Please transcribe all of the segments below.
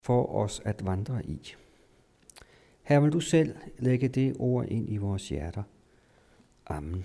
for os at vandre i. Her vil du selv lægge det ord ind i vores hjerter. Amen.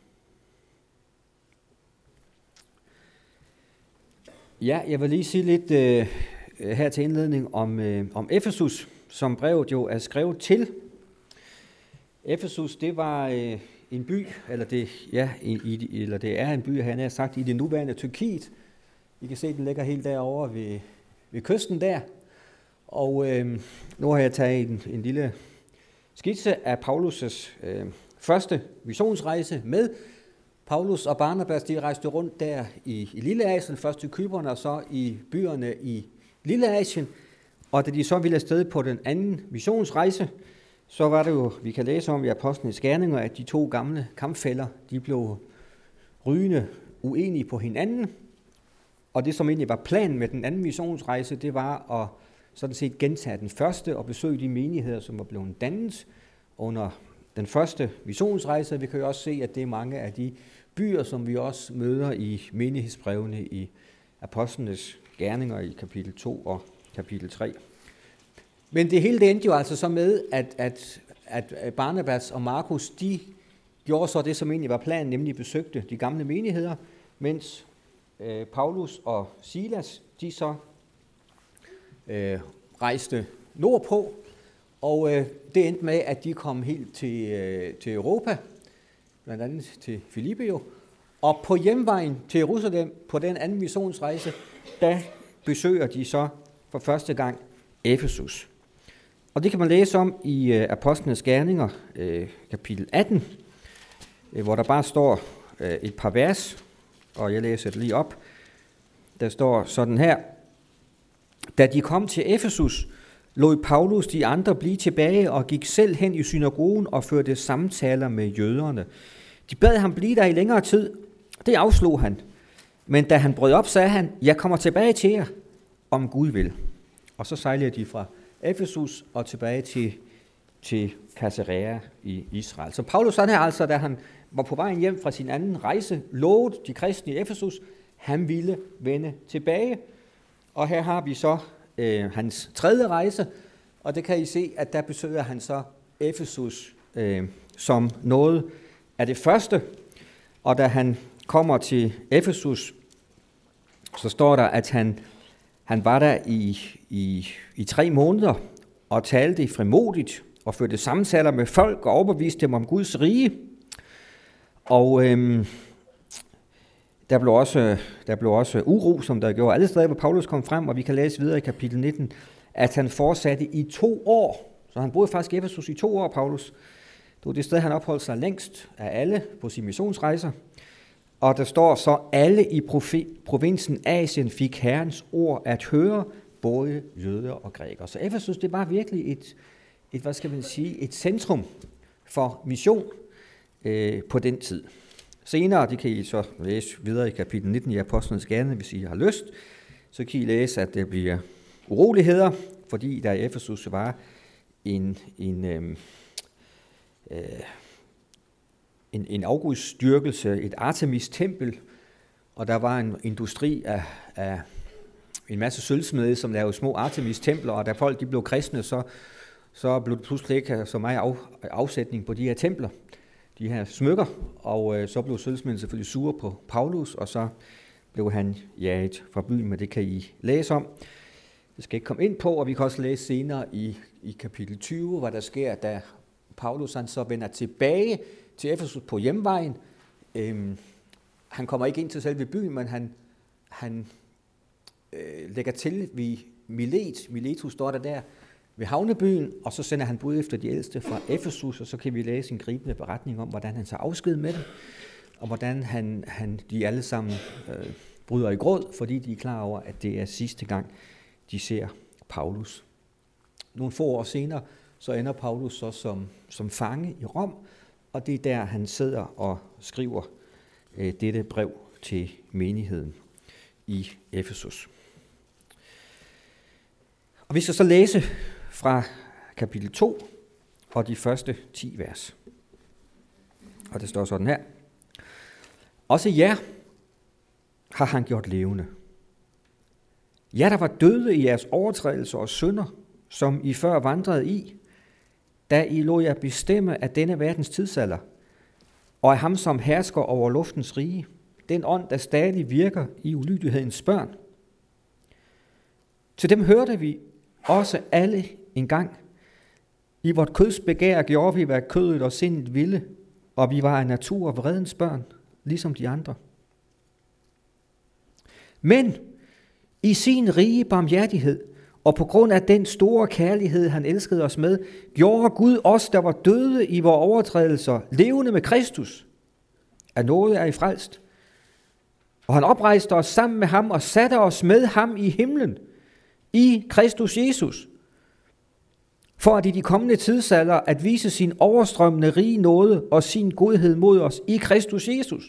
Ja, jeg vil lige sige lidt her til indledning om Efesus, som brevet jo er skrevet til. Efesus, det var en by, eller det er en by, han har sagt, i det nuværende Tyrkiet. I kan se, den ligger helt derovre ved kysten der. Og nu har jeg taget en lille skitse af Paulus' første missionsrejse med. Paulus og Barnabas, de rejste rundt der i Lilleasien, først til Cypern og så i byerne i Lilleasien. Og da de så ville afsted på den anden missionsrejse, så var det jo, vi kan læse om i Apostlenes Gerninger, at de to gamle kampfæller, de blev rygende uenige på hinanden. Og det, som egentlig var planen med den anden missionsrejse, det var at sådan set gentage den første og besøge de menigheder, som var blevet dannet under den første missionsrejse. Vi kan jo også se, at det er mange af de byer, som vi også møder i menighedsbrevene i Apostlenes Gerninger i kapitel 2 og kapitel 3. Men det hele det endte jo altså så med, at Barnabas og Markus, de gjorde så det, som egentlig var planen, nemlig besøgte de gamle menigheder, mens Paulus og Silas, de så rejste nordpå, og det endte med, at de kom helt til Europa, blandt andet til Filippi. Og på hjemvejen til Jerusalem, på den anden missionsrejse, der besøger de så for første gang Efesus. Og det kan man læse om i Apostlenes Gerninger, kapitel 18, hvor der bare står et par vers, og jeg læser det lige op. Der står sådan her: Da de kom til Efesus, lod Paulus de andre blive tilbage og gik selv hen i synagogen og førte samtaler med jøderne. De bad ham blive der i længere tid. Det afslog han. Men da han brød op, sagde han: Jeg kommer tilbage til jer, om Gud vil. Og så sejlede de fra Efesus og tilbage til Caesarea i Israel. Så Paulus han her altså, da han var på vejen hjem fra sin anden rejse, lovede de kristne i Efesus, han ville vende tilbage. Og her har vi så hans tredje rejse, og det kan I se, at der besøger han så Efesus som noget af det første. Og da han kommer til Efesus, så står der, at han var der i 3 måneder og talte frimodigt og førte samtaler med folk og overbeviste dem om Guds rige. Og der blev også uro, som der gjorde alle steder, hvor Paulus kom frem, og vi kan læse videre i kapitel 19, at han fortsatte i 2 år. Så han boede faktisk i Efesus i 2 år, Paulus. Det var det sted, han opholdt sig længst af alle på sine missionsrejser. Og der står så, alle i provinsen Asien fik Herrens ord at høre, både jøder og grækere. Så Efesus, det var virkelig et centrum for mission på den tid. Senere, det kan I så læse videre i kapitel 19 i Apostlenes Gerninger, hvis I har lyst, så kan I læse, at det bliver uroligheder, fordi der i Efesus var en afgudsdyrkelse, et Artemis-tempel, og der var en industri af en masse sølvsmede, som lavede små Artemis-templer, og da folk de blev kristne, så blev det pludselig ikke så meget afsætning på de her templer, de her smykker, og så blev sølvsmeden selvfølgelig sure på Paulus, og så blev han jaget fra byen, men det kan I læse om. Det skal ikke komme ind på, og vi kan også læse senere i kapitel 20, hvad der sker, da Paulus han så vender tilbage til Efesus på hjemvejen. Han kommer ikke ind til selve byen, men han lægger til ved Milet. Miletus står der ved havnebyen, og så sender han bud efter de ældste fra Efesus, og så kan vi læse en gribende beretning om, hvordan han tager afsked med dem, og hvordan de alle sammen bryder i gråd, fordi de er klar over, at det er sidste gang, de ser Paulus. Nogle få år senere, så ender Paulus så som fange i Rom, og det er der, han sidder og skriver dette brev til menigheden i Efesus. Og vi skal så læse fra kapitel 2 og de første 10 vers. Og det står sådan her: Også jer har han gjort levende. Ja, der var døde i jeres overtrædelser og synder, som I før vandrede i, da I lod jer bestemme af denne verdens tidsalder, og af ham, som hersker over luftens rige, den ånd, der stadig virker i ulydighedens børn. Til dem hørte vi også alle engang. I vort køds begær gjorde vi, hvad kødet og sindet ville, og vi var af natur vredens børn, ligesom de andre. Men i sin rige barmhjertighed, og på grund af den store kærlighed, han elskede os med, gjorde Gud os, der var døde i vores overtrædelser, levende med Kristus. Af noget er I frelst. Og han oprejste os sammen med ham og satte os med ham i himlen, i Kristus Jesus, for at i de kommende tidsalder at vise sin overstrømmende rige nåde og sin godhed mod os i Kristus Jesus.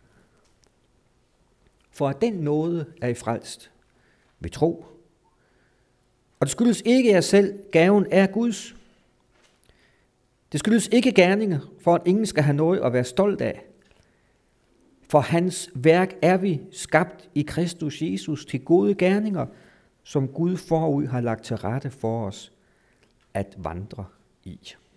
For at den nåde er I frelst ved tro. Og det skyldes ikke jer selv, gaven er Guds. Det skyldes ikke gerninger, for at ingen skal have noget at være stolt af. For hans værk er vi skabt i Kristus Jesus til gode gerninger, som Gud forud har lagt til rette for os at vandre i.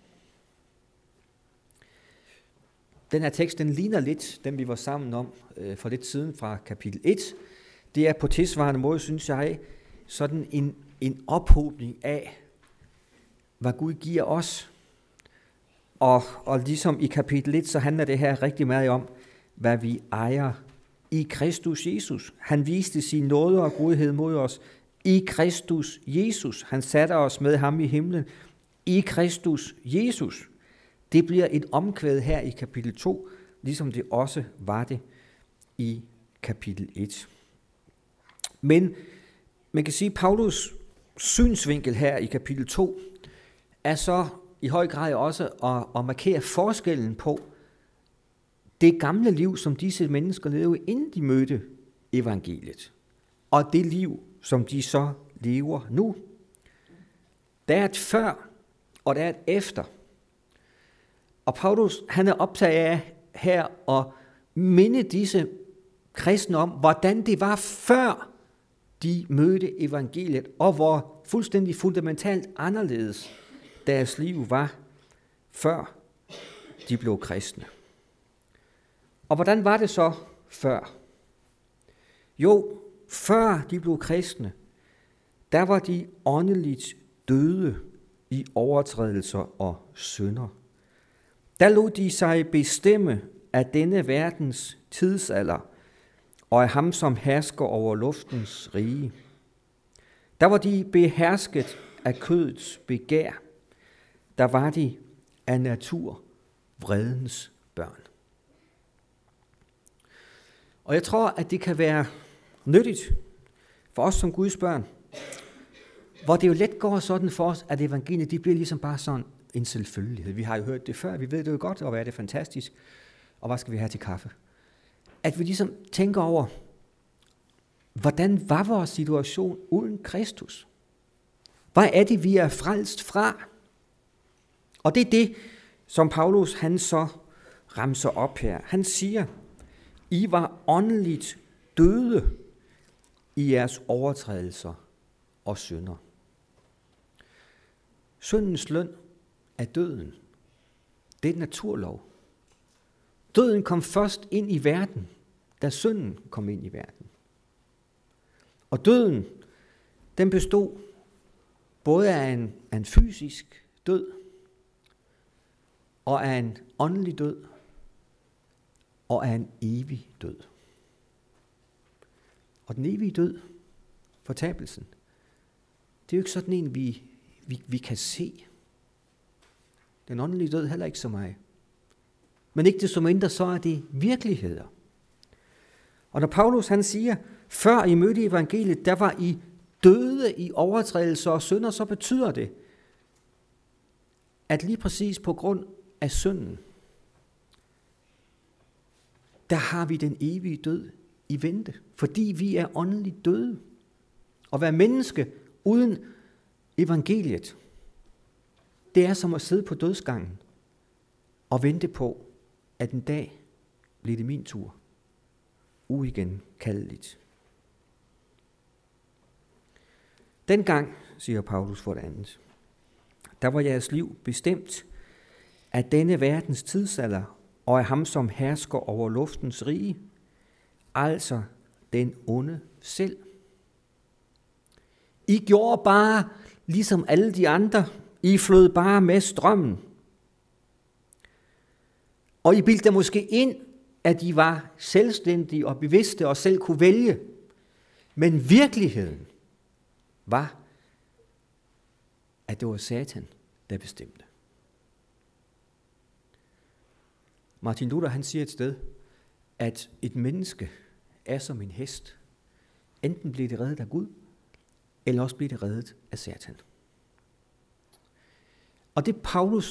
Den her tekst, den ligner lidt den, vi var sammen om for lidt siden fra kapitel 1. Det er på tilsvarende måde, synes jeg, sådan en ophobning af, hvad Gud giver os. Og ligesom i kapitel 1, så handler det her rigtig meget om, hvad vi ejer i Kristus Jesus. Han viste sin nåde og godhed mod os i Kristus Jesus. Han satte os med ham i himlen i Kristus Jesus. Det bliver et omkvæd her i kapitel 2, ligesom det også var det i kapitel 1. Men man kan sige, at Paulus' synsvinkel her i kapitel 2 er så i høj grad også at markere forskellen på det gamle liv, som disse mennesker levede, inden de mødte evangeliet, og det liv, som de så lever nu. Der er et før, og der er et efter. Og Paulus, han er optaget af her at minde disse kristne om, hvordan det var før de mødte evangeliet, og hvor fuldstændig fundamentalt anderledes deres liv var, før de blev kristne. Og hvordan var det så før? Jo, før de blev kristne, der var de åndeligt døde i overtrædelser og synder. Der lod de sig bestemme af denne verdens tidsalder, og af ham, som hersker over luftens rige. Der var de behersket af kødets begær. Der var de af natur vredens børn. Og jeg tror, at det kan være nyttigt for os som Guds børn, hvor det jo let går sådan for os, at evangeliet de bliver ligesom bare sådan en selvfølgelighed. Vi har jo hørt det før, vi ved det jo godt, og hvad er det fantastisk, og hvad skal vi have til kaffe? At vi ligesom tænker over, hvordan var vores situation uden Kristus? Hvad er det, vi er frelst fra? Og det er det, som Paulus han så ramser op her. Han siger, I var åndeligt døde i jeres overtrædelser og synder. Syndens løn er døden. Det er en naturlov. Døden kom først ind i verden, da synden kom ind i verden. Og døden, den bestod både af en fysisk død, og af en åndelig død, og af en evig død. Og den evige død, fortabelsen, det er jo ikke sådan en, vi kan se. Den åndelige død heller ikke så meget. Men ikke desto mindre, så er det virkeligheder. Og når Paulus han siger, før I mødte evangeliet, der var I døde i overtrædelser og synder, så betyder det, at lige præcis på grund af synden, der har vi den evige død i vente, fordi vi er åndeligt døde. At være menneske uden evangeliet, det er som at sidde på dødsgangen og vente på, at en dag bliver det min tur. Uigenkaldeligt. Dengang, siger Paulus for det andet, der var jeres liv bestemt af denne verdens tidsalder og af ham, som hersker over luftens rige, altså den onde selv. I gjorde bare ligesom alle de andre. I flød bare med strømmen. Og I bildte måske ind, at I var selvstændige og bevidste og selv kunne vælge. Men virkeligheden var, at det var Satan, der bestemte. Martin Luther, han siger et sted, at et menneske er som en hest. Enten bliver det reddet af Gud, eller også bliver det reddet af Satan. Og det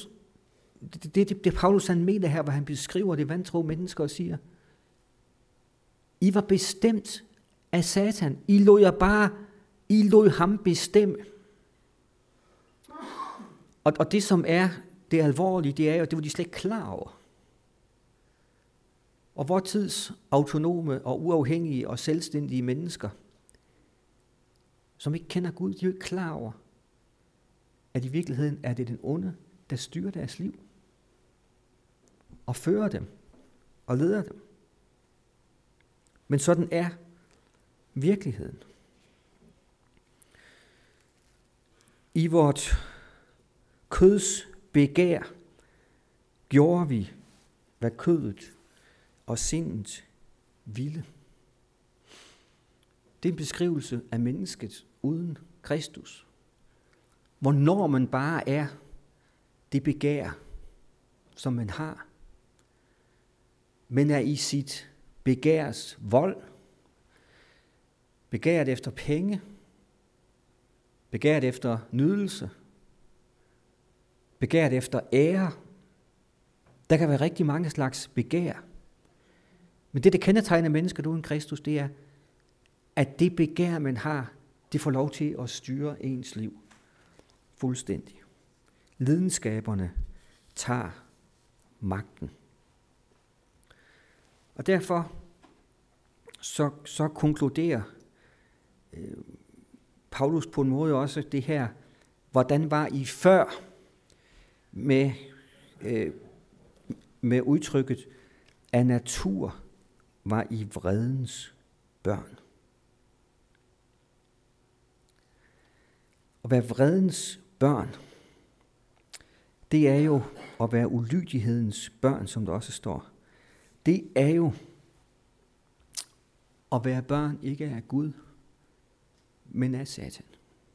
Paulus han mener her, hvor han beskriver det vantro mennesker og siger, I var bestemt af Satan. I lod ham bestemme. Og det som er det alvorlige, det er jo, det var de slet ikke klar over. Og vor tids autonome og uafhængige og selvstændige mennesker, som ikke kender Gud, de er jo ikke klar over, at i virkeligheden er det den onde, der styrer deres liv. Og fører dem. Og leder dem. Men sådan er virkeligheden. I vort køds begær gjorde vi, hvad kødet og sindet ville. Det er en beskrivelse af mennesket uden Kristus. Hvornår man bare er det begær, som man har, men er i sit begærs vold, begæret efter penge, begæret efter nydelse, begæret efter ære. Der kan være rigtig mange slags begær. Men det kendetegner mennesket uden Kristus, det er, at det begær, man har, det får lov til at styre ens liv fuldstændig. Lidenskaberne tager magten. Og derfor så konkluderer Paulus på en måde også det her, hvordan var I før med udtrykket, af natur var I vredens børn. At være vredens børn, det er jo at være ulydighedens børn, som der også står. Det er jo at være børn ikke af Gud, men af Satan.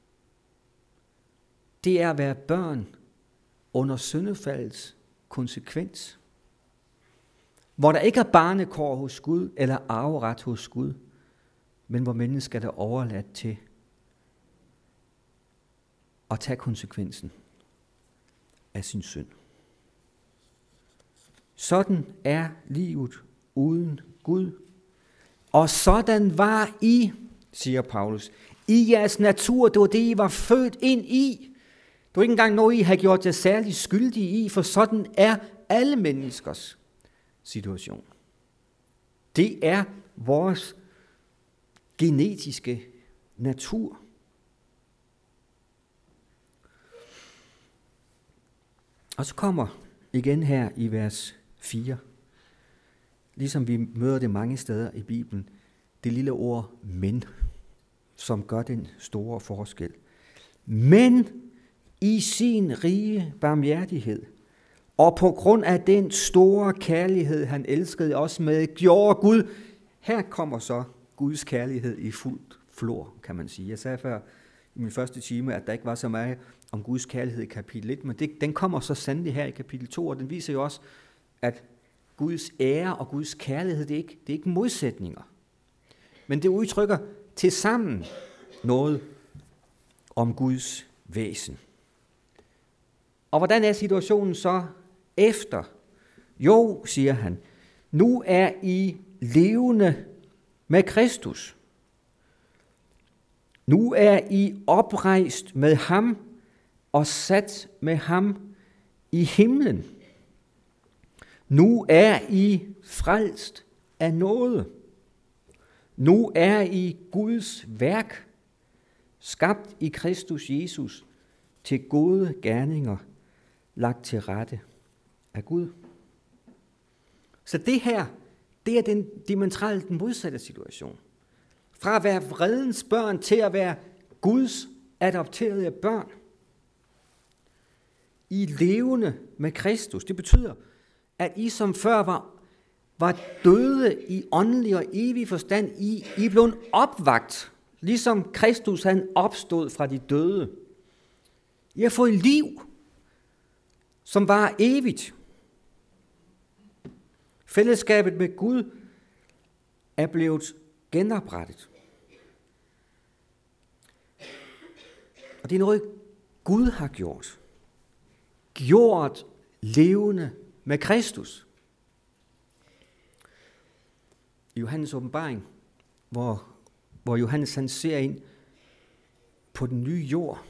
Det er at være børn under syndefaldets konsekvens, hvor der ikke er barnekår hos Gud eller arveret hos Gud, men hvor mennesket er overladt til at tage konsekvensen af sin synd. Sådan er livet uden Gud. Og sådan var I, siger Paulus, i jeres natur. Det var det, I var født ind i. Det var ikke engang noget, I har gjort jer særligt skyldige i, for sådan er alle menneskers situation. Det er vores genetiske natur. Og så kommer igen her i vers 4, ligesom vi møder det mange steder i Bibelen, det lille ord men, som gør den store forskel. Men i sin rige barmhjertighed, og på grund af den store kærlighed, han elskede os med, gjorde Gud. Her kommer så Guds kærlighed i fuldt flor, kan man sige. Jeg sagde før i min første time, at der ikke var så meget om Guds kærlighed i kapitel 1, men den kommer så sandelig her i kapitel 2, og den viser jo også, at Guds ære og Guds kærlighed, det er ikke modsætninger. Men det udtrykker tilsammen noget om Guds væsen. Og hvordan er situationen så efter? Jo, siger han, nu er I levende med Kristus. Nu er I oprejst med ham og sat med ham i himlen. Nu er I frelst af nåde. Nu er I Guds værk, skabt i Kristus Jesus til gode gerninger, lagt til rette af Gud. Så det her, det er den diametralt modsatte situation. Fra at være vredens børn til at være Guds adopterede børn. I levende med Kristus. Det betyder, at I som før var døde i åndelig og evig forstand. I blev opvakt, ligesom Kristus han opstod fra de døde. I har fået liv, som var evigt. Fællesskabet med Gud er blevet genoprettet. Og det er noget, Gud har gjort. Gjort levende med Kristus. I Johannes åbenbaring, hvor Johannes han ser ind på den nye jord,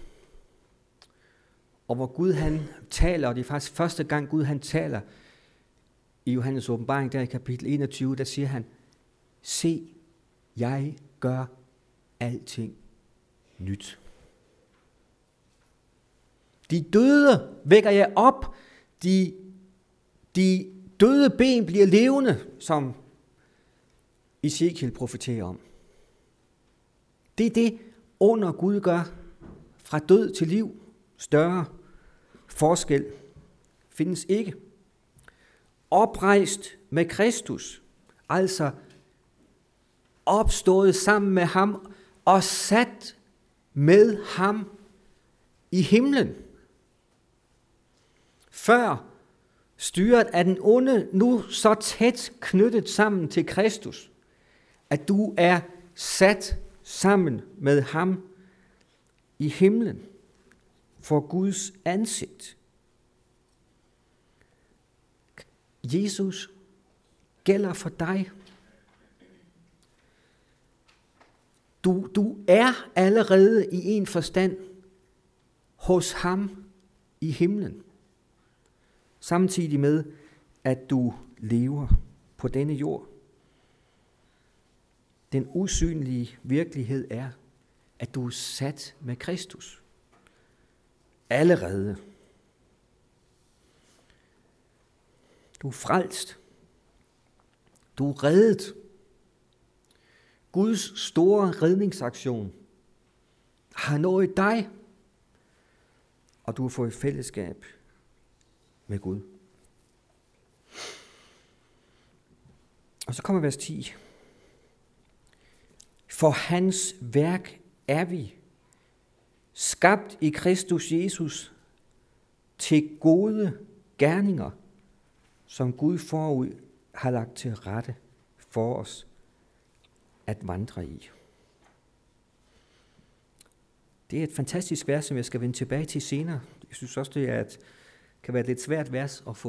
og hvor Gud han taler, og det er faktisk første gang Gud han taler i Johannes åbenbaring, der i kapitel 21, der siger han, se, jeg gør alting nyt. De døde vækker jeg op, de døde ben bliver levende, som Ezekiel profeterer om. Det er det, under Gud gør, fra død til liv. Større forskel findes ikke. Oprejst med Kristus, altså opstået sammen med ham og sat med ham i himlen. Før styret af den onde, nu så tæt knyttet sammen til Kristus, at du er sat sammen med ham i himlen for Guds ansigt. Jesus gælder for dig. Du er allerede i en forstand hos ham i himlen, samtidig med, at du lever på denne jord. Den usynlige virkelighed er, at du er sat med Kristus. Allerede. Du er frelst. Du er reddet. Guds store redningsaktion har nået dig, og du har fået fællesskab med Gud. Og så kommer vers 10. For hans værk er vi, skabt i Kristus Jesus til gode gerninger, som Gud forud har lagt til rette for os at vandre i. Det er et fantastisk vers, som jeg skal vende tilbage til senere. Jeg synes også, det kan være et lidt svært vers at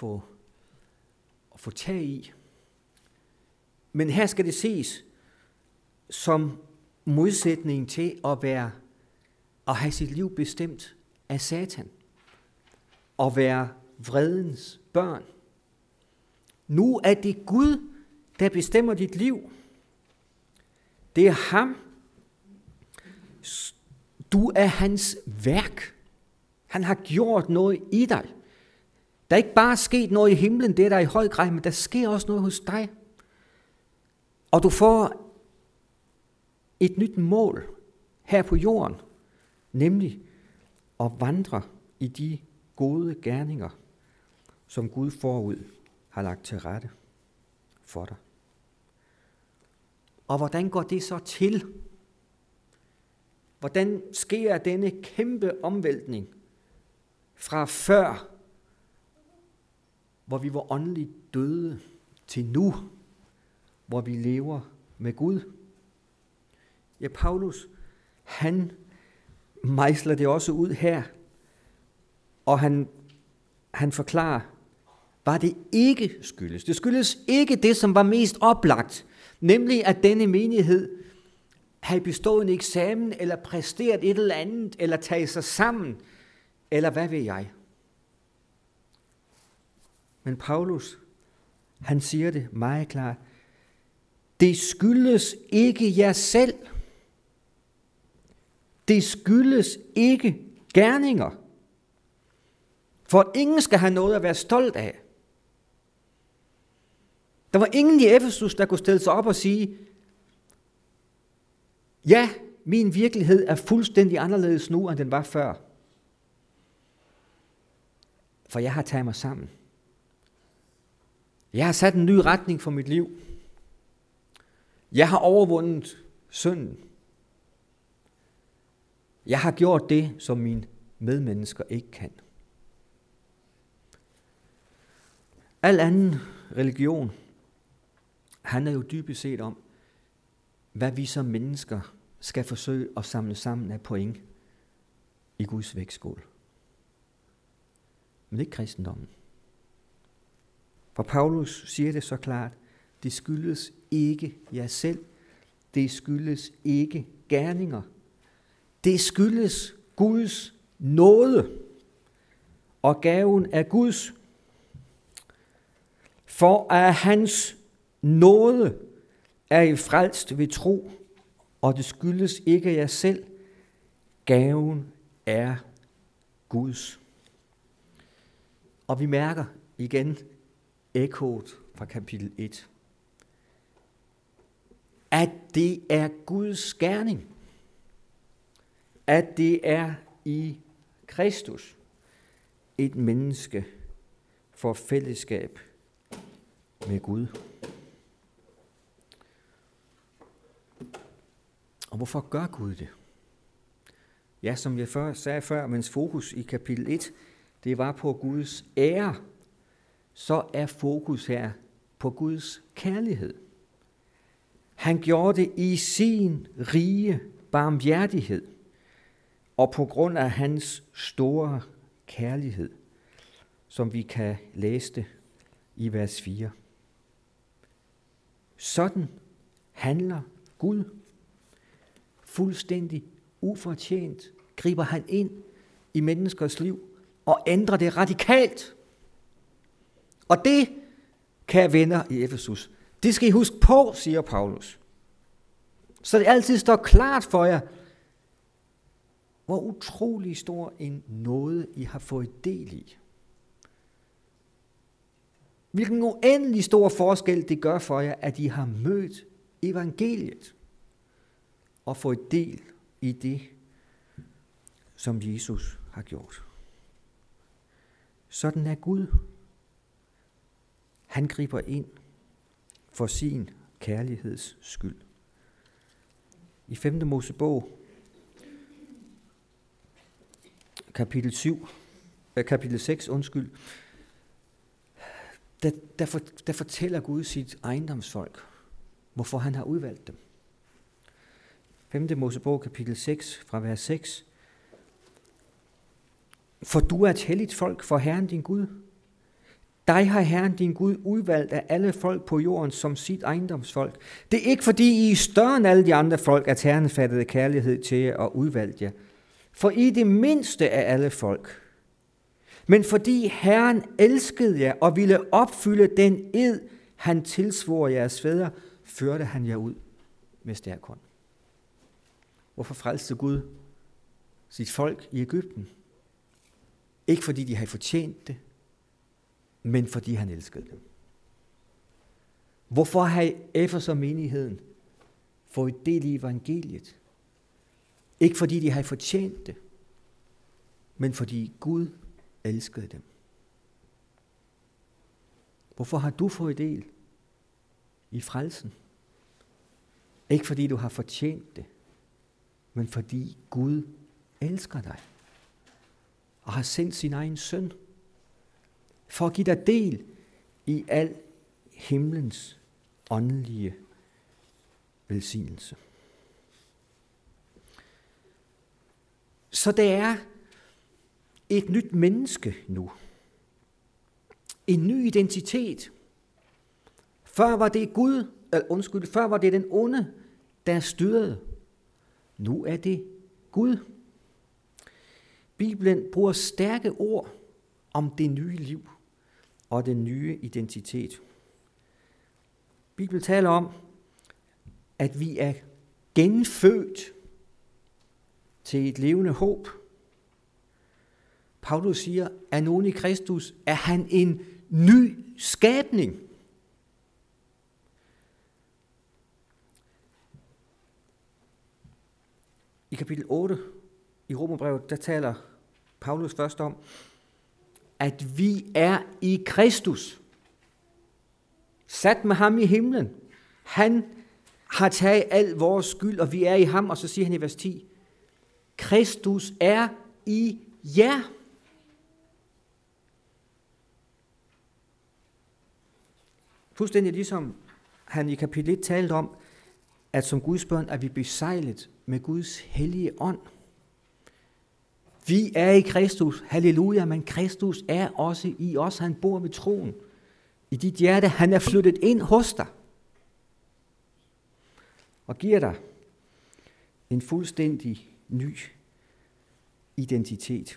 få tag i. Men her skal det ses som modsætning til at have sit liv bestemt af Satan. At være vredens børn. Nu er det Gud, der bestemmer dit liv. Det er ham. Du er hans værk. Han har gjort noget i dig. Der er ikke bare sket noget i himlen, det er der i høj grad, men der sker også noget hos dig. Og du får et nyt mål her på jorden, nemlig at vandre i de gode gerninger, som Gud forud har lagt til rette for dig. Og hvordan går det så til? Hvordan sker denne kæmpe omvæltning fra før, hvor vi var åndeligt døde, til nu, hvor vi lever med Gud? Ja, Paulus, han mejsler det også ud her, og han forklarer, hvad det ikke skyldes. Det skyldes ikke det, som var mest oplagt, nemlig at denne menighed havde bestået en eksamen, eller præsteret et eller andet, eller taget sig sammen, eller hvad ved jeg. Men Paulus, han siger det meget klart. Det skyldes ikke jer selv. det skyldes ikke gerninger. For ingen skal have noget at være stolt af. Der var ingen i Efesus, der kunne stille sig op og sige, ja, min virkelighed er fuldstændig anderledes nu, end den var før. For jeg har taget mig sammen. Jeg har sat en ny retning for mit liv. Jeg har overvundet synden. Jeg har gjort det, som mine medmennesker ikke kan. Al anden religion handler jo dybest set om, hvad vi som mennesker skal forsøge at samle sammen af point i Guds vægtskål. Men ikke kristendommen. For Paulus siger det så klart, det skyldes ikke jer selv, det skyldes ikke gerninger. Det skyldes Guds nåde, og gaven er Guds. For af hans nåde er I frelst ved tro, og det skyldes ikke jer selv. Gaven er Guds. Og vi mærker igen ekkoet fra kapitel 1. At det er Guds gerning. At det er i Kristus et menneske får fællesskab med Gud. Og hvorfor gør Gud det? Ja, som jeg sagde før, mens fokus i kapitel 1, det var på Guds ære, så er fokus her på Guds kærlighed. Han gjorde det i sin rige barmhjertighed, og på grund af hans store kærlighed, som vi kan læse det i vers 4. Sådan handler Gud. Fuldstændig ufortjent griber han ind i menneskers liv og ændrer det radikalt. Og det, kære venner i Efesus, det skal I huske på, siger Paulus. Så det altid står klart for jer, hvor utrolig stor en nåde I har fået del i. Hvilken uendelig stor forskel det gør for jer, at I har mødt evangeliet og fået del i det, som Jesus har gjort. Sådan er Gud. Han griber ind for sin kærligheds skyld. I 5. Mosebog, kapitel 6, der fortæller Gud sit ejendomsfolk, hvorfor han har udvalgt dem. 5. Mosebog, kapitel 6, fra vers 6. For du er et helligt folk for Herren din Gud. Dig har Herren din Gud udvalgt af alle folk på jorden som sit ejendomsfolk. Det er ikke fordi I er større end alle de andre folk, at Herren fattede kærlighed til jer og udvalgte jer. For I er det mindste af alle folk. Men fordi Herren elskede jer og ville opfylde den ed, han tilsvor jeres fædre, førte han jer ud med stærk hånd. Hvorfor frelste Gud sit folk i Egypten? Ikke fordi de havde fortjent det, men fordi han elskede dem. Hvorfor har Efeser menigheden fået del i evangeliet? Ikke fordi de havde fortjent det, men fordi Gud elskede dem. Hvorfor har du fået del i frelsen? Ikke fordi du har fortjent det, men fordi Gud elsker dig og har sendt sin egen søn for at give dig del i al himlens åndelige velsignelse. Så det er et nyt menneske nu. En ny identitet. Før var det den onde, der styrede. Nu er det Gud. Bibelen bruger stærke ord om det nye liv og den nye identitet. Bibelen taler om, at vi er genfødt til et levende håb. Paulus siger, at nogen i Kristus er han en ny skabning. I kapitel 8 i Romerbrevet, der taler Paulus først om, at vi er i Kristus. Sat med ham i himlen. Han har taget al vores skyld, og vi er i ham. Og så siger han i vers 10, Kristus er i jer. Fuldstændig ligesom han i kapitel 1 talte om, at som Guds børn er vi besejlet med Guds hellige ånd. Vi er i Kristus, halleluja, men Kristus er også i os. Han bor ved troen. I dit hjerte, han er flyttet ind hos dig. Og giver dig en fuldstændig ny identitet.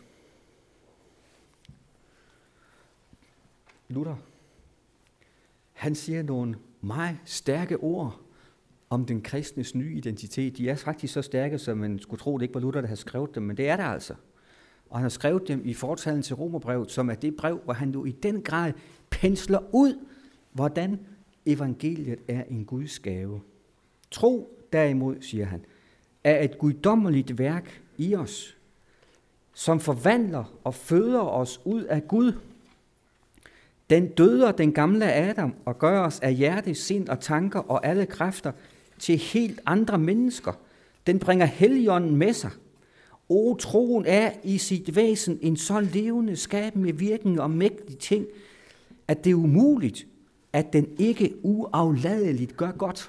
Luther, han siger nogle meget stærke ord om den kristnes nye identitet. De er faktisk så stærke, som man skulle tro, det ikke var Luther, der havde skrevet dem, men det er det altså. Og han har skrevet dem i fortalen til Romerbrevet, som er det brev, hvor han nu i den grad pensler ud, hvordan evangeliet er en Guds gave. Tro derimod, siger han, er et guddommeligt værk i os, som forvandler og føder os ud af Gud. Den døder den gamle Adam og gør os af hjerte, sind og tanker og alle kræfter til helt andre mennesker. Den bringer Helligånden med sig. O, troen er i sit væsen en så levende, skabende virkning og mægtig ting, at det er umuligt, at den ikke uafladeligt gør godt.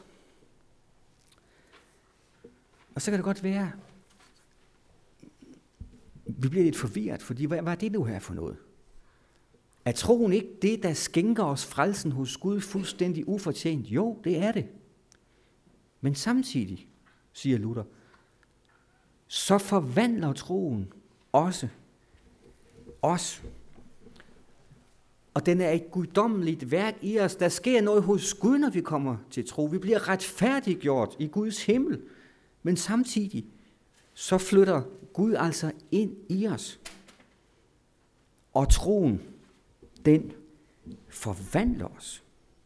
Og så kan det godt være, vi bliver lidt forvirret, fordi hvad er det nu her for noget? Er troen ikke det, der skænker os frelsen hos Gud fuldstændig ufortjent? Jo, det er det. Men samtidig, siger Luther, så forvandler troen også os. Og den er et guddommeligt værk i os. Der sker noget hos Gud, når vi kommer til tro. Vi bliver retfærdiggjort i Guds himmel. Men samtidig, så flytter Gud altså ind i os. Og troen, den forvandler os.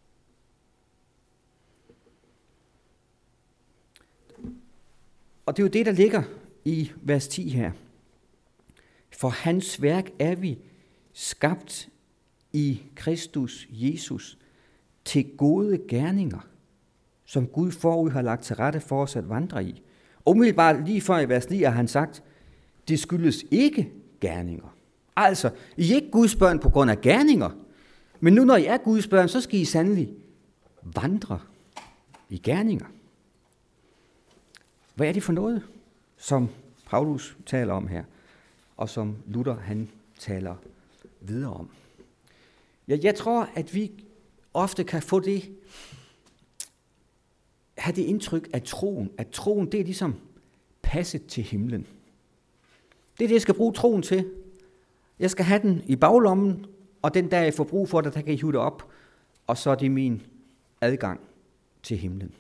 Og det er jo det, der ligger i vers 10 her. For hans værk er vi skabt i Kristus Jesus til gode gerninger, som Gud forud har lagt til rette for os at vandre i. Umiddelbart lige før i vers 9 har han sagt, det skyldes ikke gerninger. Altså, I er ikke Guds børn på grund af gerninger, men nu når I er Guds børn, så skal I sandelig vandre i gerninger. Hvad er det for noget, som Paulus taler om her, og som Luther han taler videre om? Jeg tror, at vi ofte kan få have det indtryk af troen, at troen det er ligesom passet til himlen. Det er det, jeg skal bruge troen til. Jeg skal have den i baglommen, og den der jeg får brug for det, der kan jeg hive det op, og så er det min adgang til himlen.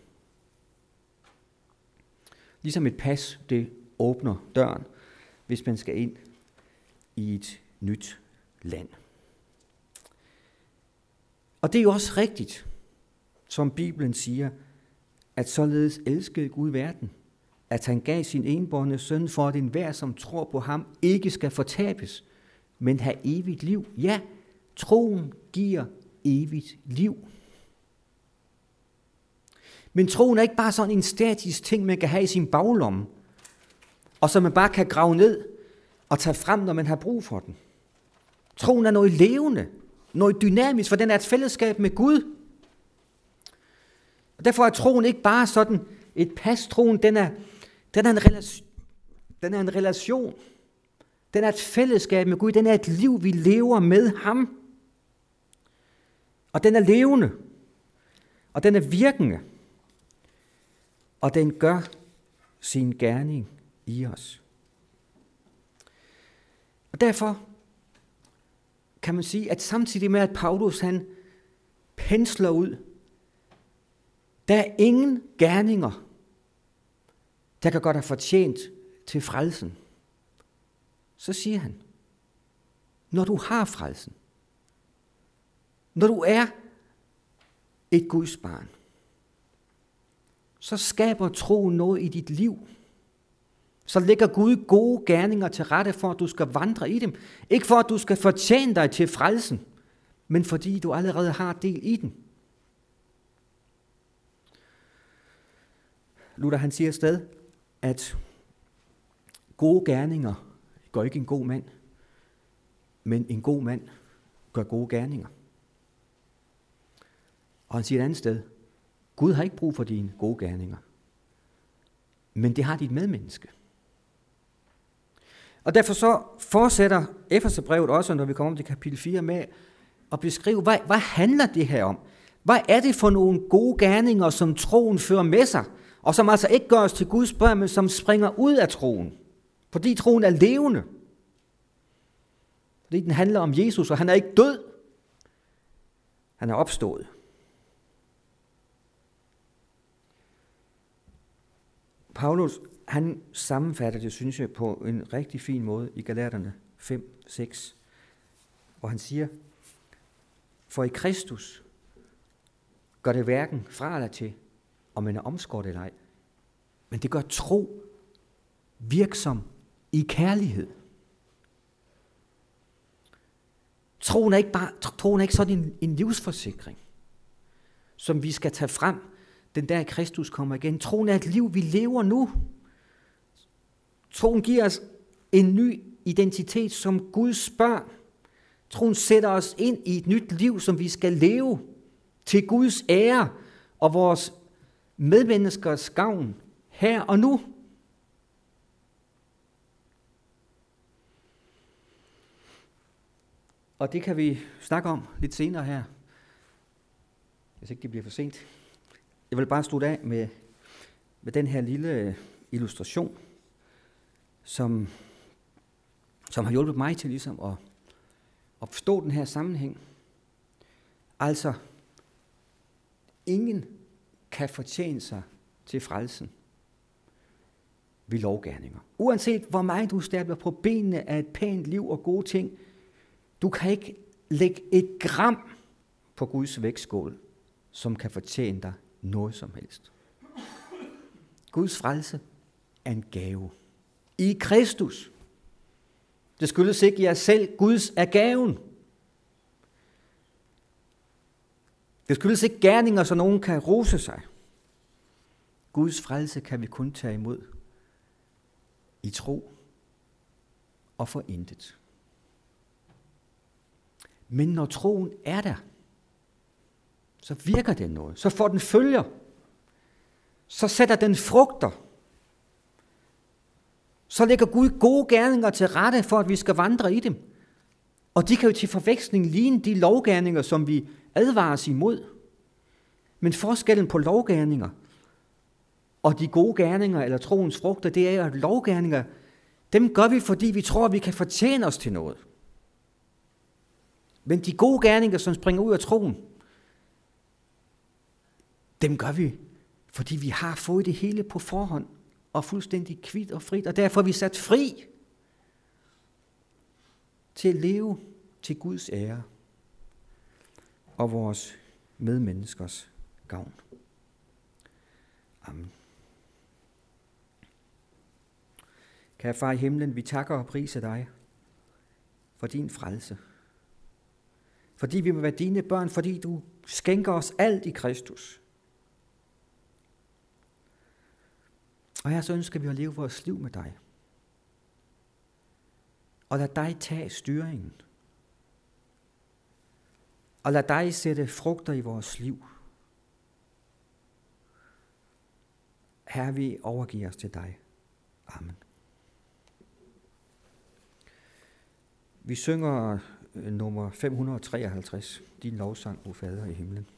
Ligesom et pas, det åbner døren, hvis man skal ind i et nyt land. Og det er jo også rigtigt, som Bibelen siger, at således elskede Gud verden, at han gav sin enbårne søn for, at enhver, som tror på ham, ikke skal fortabes, men have evigt liv. Ja, troen giver evigt liv. Men troen er ikke bare sådan en statisk ting, man kan have i sin baglomme, og som man bare kan grave ned og tage frem, når man har brug for den. Troen er noget levende, noget dynamisk, for den er et fællesskab med Gud. Og derfor er troen ikke bare sådan et pas. Troen, den er en relation. Den er et fællesskab med Gud. Den er et liv, vi lever med ham. Og den er levende. Og den er virkende. Og den gør sin gerning i os. Og derfor kan man sige, at samtidig med, at Paulus han pensler ud, der er ingen gerninger, der kan gøre dig fortjent til frelsen, så siger han, når du har frelsen, når du er et Guds barn, så skaber troen noget i dit liv. Så lægger Gud gode gerninger til rette for, at du skal vandre i dem. Ikke for, at du skal fortjene dig til frelsen, men fordi du allerede har del i den. Luther han siger et sted, at gode gerninger gør ikke en god mand, men en god mand gør gode gerninger. Og han siger et andet sted, Gud har ikke brug for dine gode gerninger, men det har dit medmenneske. Og derfor så fortsætter Efeserbrevet også, når vi kommer om til kapitel 4, med at beskrive, hvad handler det her om? Hvad er det for nogle gode gerninger, som troen fører med sig, og som altså ikke gør os til Guds børn, men som springer ud af troen? Fordi troen er levende. Fordi den handler om Jesus, og han er ikke død. Han er opstået. Paulus, han sammenfatter det, synes jeg, på en rigtig fin måde i Galaterne 5-6, hvor han siger, for i Kristus gør det hverken fra eller til, om man er omskåret eller ej, men det gør tro virksom i kærlighed. Troen er ikke sådan en livsforsikring, som vi skal tage frem, den dag Kristus kommer igen. Troen er et liv, vi lever nu. Troen giver os en ny identitet som Guds børn. Troen sætter os ind i et nyt liv, som vi skal leve til Guds ære og vores medmenneskers gavn her og nu. Og det kan vi snakke om lidt senere her, hvis ikke det bliver for sent. Jeg vil bare slutte af med den her lille illustration, som har hjulpet mig til ligesom at forstå den her sammenhæng. Altså, ingen kan fortjene sig til frelsen ved lovgerninger. Uanset hvor meget du stabler på benene af et pænt liv og gode ting, du kan ikke lægge et gram på Guds vægtskål, som kan fortjene dig noget som helst. Guds frelse er en gave. I Kristus. Det skyldes ikke jer selv. Guds er gaven. Det skyldes ikke gerninger, så nogen kan rose sig. Guds frelse kan vi kun tage imod i tro og for intet. Men når troen er der, så virker den noget. Så får den følger. Så sætter den frugter. Så lægger Gud gode gerninger til rette for, at vi skal vandre i dem. Og de kan jo til forveksling ligne de lovgerninger, som vi advares imod. Men forskellen på lovgerninger og de gode gerninger, eller troens frugter, det er, at lovgerninger, dem gør vi, fordi vi tror, at vi kan fortjene os til noget. Men de gode gerninger, som springer ud af troen, dem gør vi, fordi vi har fået det hele på forhånd, og fuldstændig kvit og frit, og derfor er vi sat fri til at leve til Guds ære og vores medmenneskers gavn. Amen. Kære far i himlen, vi takker og priser dig for din frelse. Fordi vi må være dine børn, fordi du skænker os alt i Kristus. Og her så ønsker vi at leve vores liv med dig. Og lad dig tage styringen. Og lad dig sætte frugter i vores liv. Herre, vi overgiver os til dig. Amen. Vi synger nummer 553, din lovsang, o Fader i himlen.